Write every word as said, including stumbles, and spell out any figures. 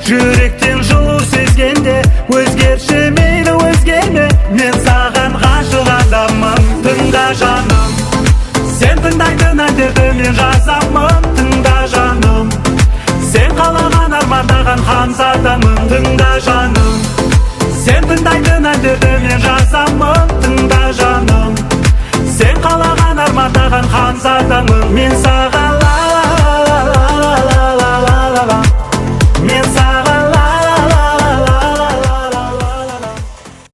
жүректен жылу сезгенде, өзгерші мейлі өзгеме, мен саған ғашық адаммын. Тыңда жаным, сен тыңдайтын әндерді мен жазамын. Тыңда жаным, сен қалаған армандаған ханзадамын. Тыңда жаным, сен тыңдайтын әндерді мен жазамын. Тыңда жаным, сен қалаған армандаған ханзадамын. Мен саған